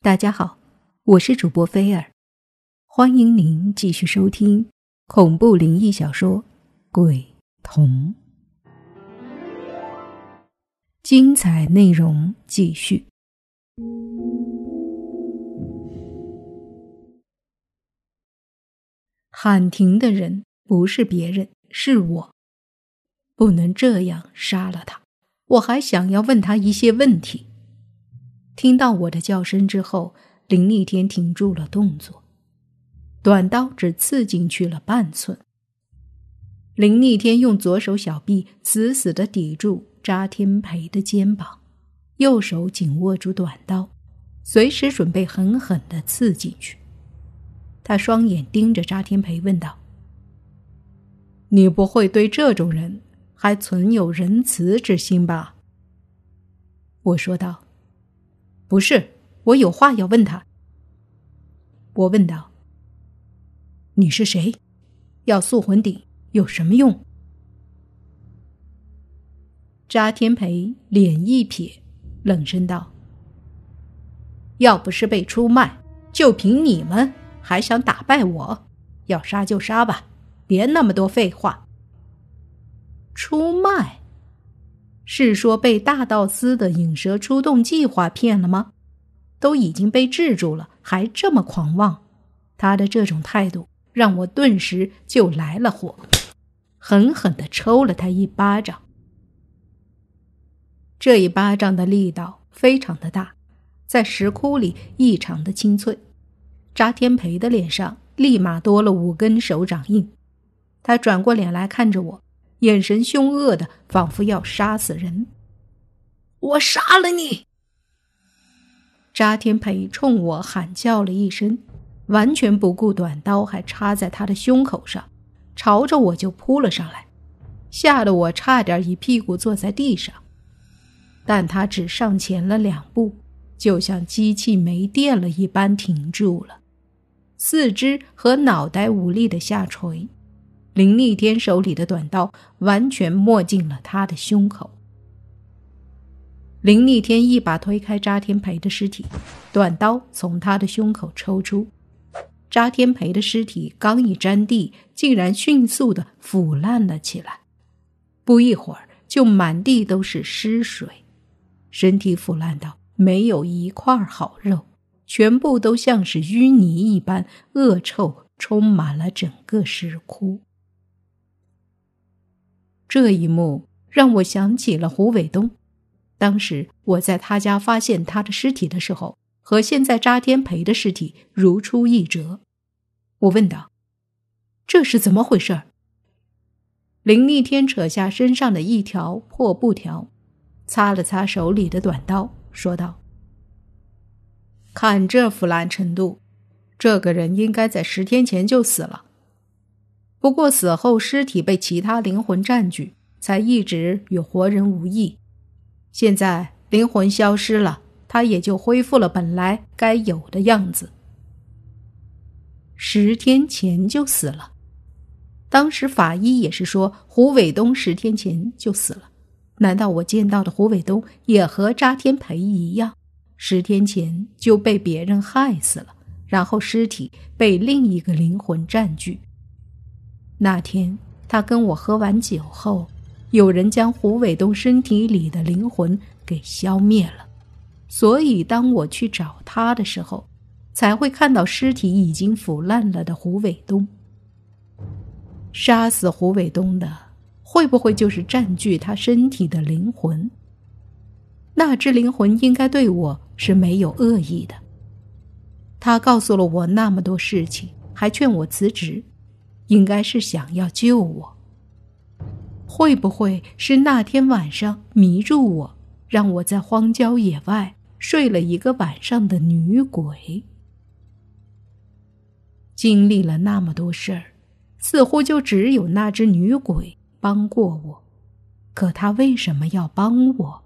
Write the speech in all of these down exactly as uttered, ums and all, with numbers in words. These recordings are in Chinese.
大家好，我是主播菲尔，欢迎您继续收听恐怖灵异小说《鬼同》，精彩内容继续。喊停的人不是别人，是我。不能这样杀了他，我还想要问他一些问题。听到我的叫声之后，林立天停住了动作，短刀只刺进去了半寸。林立天用左手小臂死死地抵住查天培的肩膀，右手紧握住短刀，随时准备狠狠地刺进去。他双眼盯着查天培问道：你不会对这种人还存有仁慈之心吧？我说道：不是，我有话要问他。我问道：你是谁？要塑魂鼎有什么用？查天培脸一撇，冷声道：要不是被出卖，就凭你们还想打败我？要杀就杀吧，别那么多废话。出卖？是说被大道司的引蛇出洞计划骗了吗？都已经被制住了，还这么狂妄。他的这种态度让我顿时就来了火，狠狠地抽了他一巴掌。这一巴掌的力道非常的大，在石窟里异常的清脆。查天培的脸上立马多了五根手掌印，他转过脸来看着我，眼神凶恶的仿佛要杀死人。我杀了你！查天培冲我喊叫了一声，完全不顾短刀还插在他的胸口上，朝着我就扑了上来，吓得我差点一屁股坐在地上。但他只上前了两步，就像机器没电了一般停住了，四肢和脑袋无力的下垂。林立天手里的短刀完全没进了他的胸口。林立天一把推开查天培的尸体，短刀从他的胸口抽出。查天培的尸体刚一沾地，竟然迅速地腐烂了起来，不一会儿就满地都是尸水，身体腐烂到没有一块好肉，全部都像是淤泥一般，恶臭充满了整个尸窟。这一幕让我想起了胡伟东，当时我在他家发现他的尸体的时候，和现在查天培的尸体如出一辙。我问道：这是怎么回事？林立天扯下身上的一条破布条，擦了擦手里的短刀，说道：看这腐烂程度，这个人应该在十天前就死了。不过死后尸体被其他灵魂占据，才一直与活人无异。现在灵魂消失了，他也就恢复了本来该有的样子。十天前就死了？当时法医也是说胡伟东十天前就死了，难道我见到的胡伟东也和查天培一样，十天前就被别人害死了，然后尸体被另一个灵魂占据？那天他跟我喝完酒后，有人将胡伟东身体里的灵魂给消灭了，所以当我去找他的时候，才会看到尸体已经腐烂了的胡伟东。杀死胡伟东的会不会就是占据他身体的灵魂？那只灵魂应该对我是没有恶意的，他告诉了我那么多事情，还劝我辞职，应该是想要救我。会不会是那天晚上迷住我，让我在荒郊野外睡了一个晚上的女鬼？经历了那么多事儿，似乎就只有那只女鬼帮过我，可她为什么要帮我？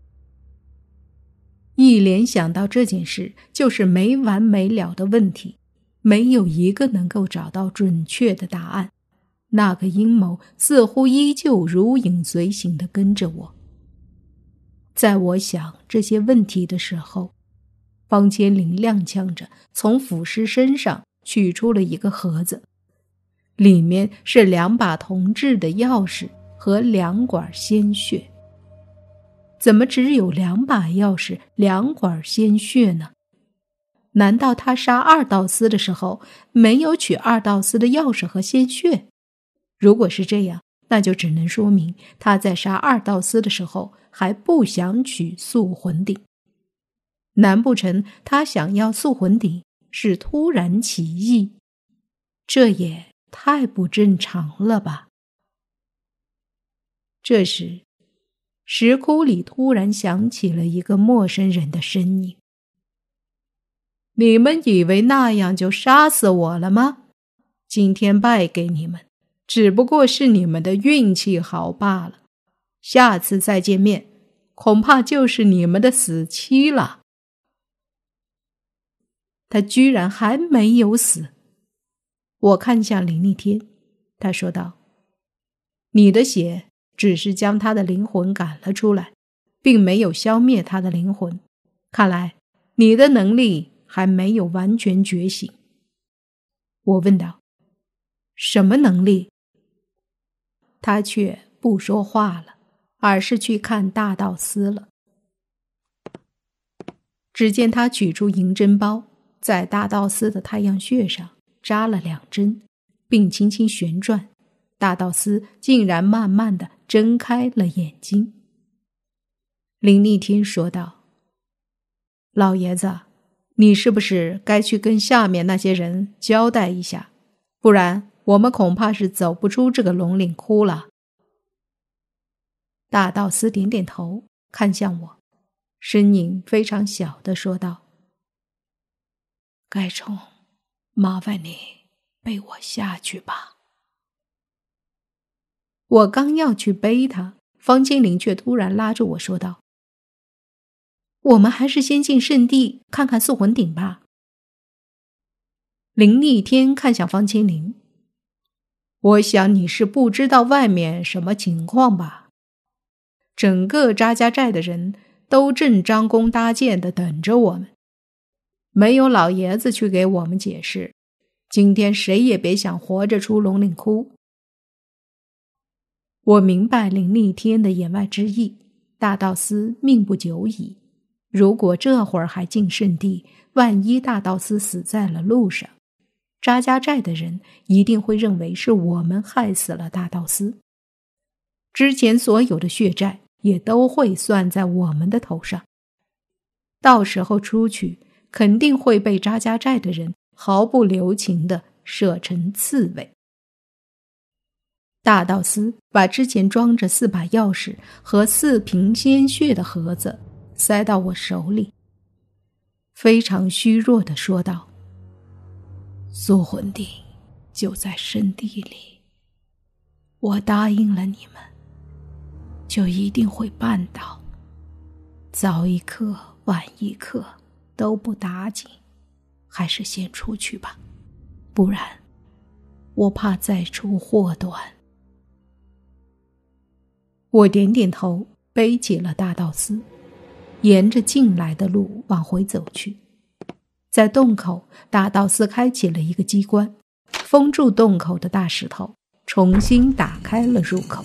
一联想到这件事，就是没完没了的问题，没有一个能够找到准确的答案。那个阴谋似乎依旧如影随形地跟着我。在我想这些问题的时候， 方千灵踉跄着从腐尸身上取出了一个盒子，里面是两把铜制的钥匙和两管鲜血。怎么只有两把钥匙，两管鲜血呢？难道他杀二道司的时候没有取二道司的钥匙和鲜血？如果是这样，那就只能说明他在杀二道司的时候还不想取塑魂鼎。难不成他想要塑魂鼎是突然起意？这也太不正常了吧。这时石窟里突然响起了一个陌生人的声音：你们以为那样就杀死我了吗？今天败给你们，只不过是你们的运气好罢了，下次再见面，恐怕就是你们的死期了。他居然还没有死。我看向林立天，他说道：你的血只是将他的灵魂赶了出来，并没有消灭他的灵魂，看来你的能力还没有完全觉醒。我问道：什么能力？他却不说话了，而是去看大道司了。只见他取出银针包，在大道司的太阳穴上扎了两针，并轻轻旋转，大道司竟然慢慢地睁开了眼睛。林立天说道：老爷子，你是不是该去跟下面那些人交代一下，不然我们恐怕是走不出这个龙岭窟了。大道司点点头，看向我，声音非常小地说道：该冲，麻烦你背我下去吧。我刚要去背他，方千灵却突然拉住我说道：我们还是先进圣地看看塑魂鼎吧。林立天看向方千灵：我想你是不知道外面什么情况吧？整个扎家寨的人都正张弓搭箭地等着我们，没有老爷子去给我们解释，今天谁也别想活着出龙岭窟。我明白林立天的言外之意，大道司命不久矣，如果这会儿还进圣地，万一大道司死在了路上，扎家寨的人一定会认为是我们害死了大道司，之前所有的血债也都会算在我们的头上，到时候出去肯定会被扎家寨的人毫不留情地射成刺猬。大道司把之前装着四把钥匙和四瓶鲜血的盒子塞到我手里，非常虚弱地说道：塑魂鼎就在圣地里，我答应了你们，就一定会办到，早一刻晚一刻都不打紧，还是先出去吧，不然我怕再出祸端。我点点头，背起了大道司，沿着进来的路往回走去。在洞口，大道司开启了一个机关，封住洞口的大石头重新打开了入口。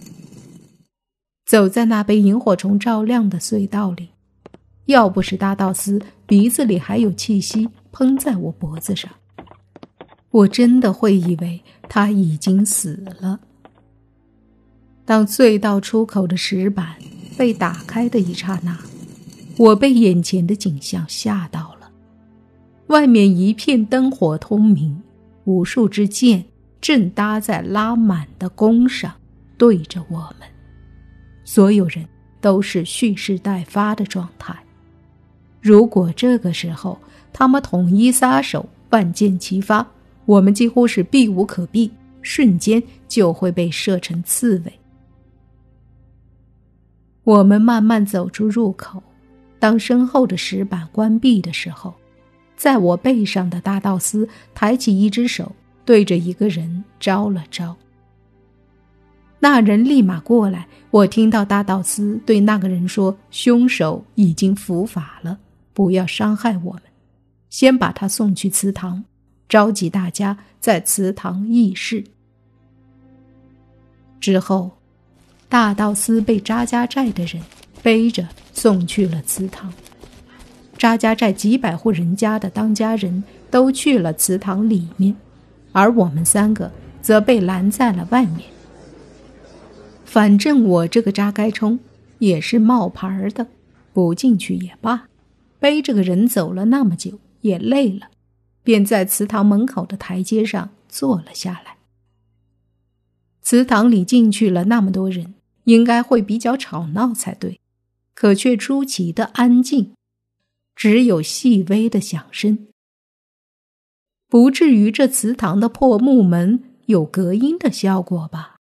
走在那被萤火虫照亮的隧道里，要不是大道司鼻子里还有气息喷在我脖子上，我真的会以为他已经死了。当隧道出口的石板被打开的一刹那，我被眼前的景象吓到了。外面一片灯火通明，无数支箭正搭在拉满的弓上，对着我们。所有人都是蓄势待发的状态。如果这个时候他们统一撒手，万箭齐发，我们几乎是避无可避，瞬间就会被射成刺猬。我们慢慢走出入口，当身后的石板关闭的时候，在我背上的大道司抬起一只手，对着一个人招了招。那人立马过来，我听到大道司对那个人说，凶手已经伏法了， 不要伤害我们，先把他送去祠堂，召集大家在祠堂议事。之后，大道司被扎家寨的人背着送去了祠堂。扎家寨几百户人家的当家人都去了祠堂里面，而我们三个则被拦在了外面。反正我这个扎该冲也是冒牌的，不进去也罢，背着个人走了那么久也累了，便在祠堂门口的台阶上坐了下来。祠堂里进去了那么多人，应该会比较吵闹才对，可却出奇的安静，只有细微的响声。不至于这祠堂的破木门有隔音的效果吧？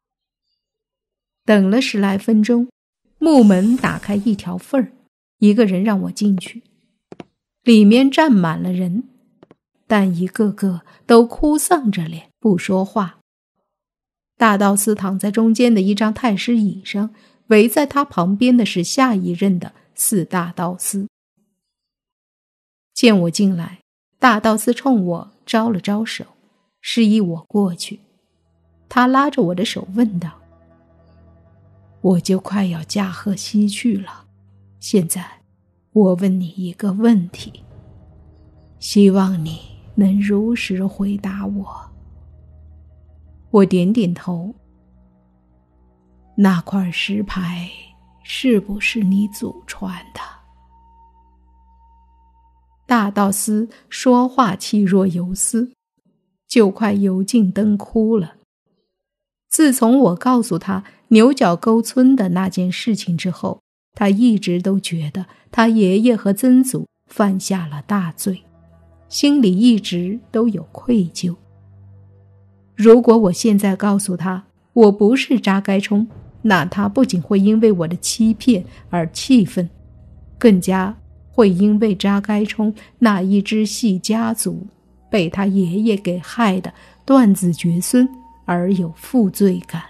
等了十来分钟，木门打开一条缝儿，一个人让我进去。里面站满了人，但一个个都哭丧着脸，不说话。大道司躺在中间的一张太师椅上，围在他旁边的是下一任的四大道司。见我进来，大道司冲我招了招手，示意我过去。他拉着我的手问道：我就快要驾鹤西去了，现在我问你一个问题，希望你能如实回答我。我点点头。那块石牌是不是你祖传的？大道司说话气若游丝，就快油尽灯枯了。自从我告诉他牛角沟村的那件事情之后，他一直都觉得他爷爷和曾祖犯下了大罪，心里一直都有愧疚。如果我现在告诉他我不是扎该冲，那他不仅会因为我的欺骗而气愤，更加会因为扎该冲那一支系家族被他爷爷给害得断子绝孙而有负罪感。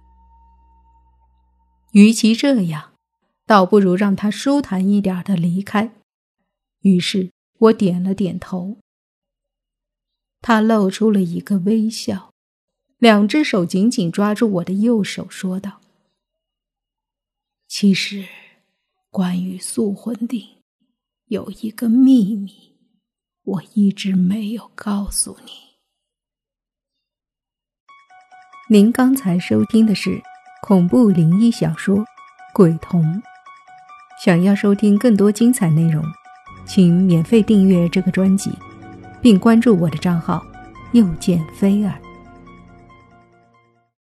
与其这样，倒不如让他舒坦一点的离开。于是我点了点头。他露出了一个微笑，两只手紧紧抓住我的右手，说道：其实关于宿魂鼎有一个秘密，我一直没有告诉你。您刚才收听的是恐怖灵异小说《鬼童》。想要收听更多精彩内容，请免费订阅这个专辑，并关注我的账号又见菲儿。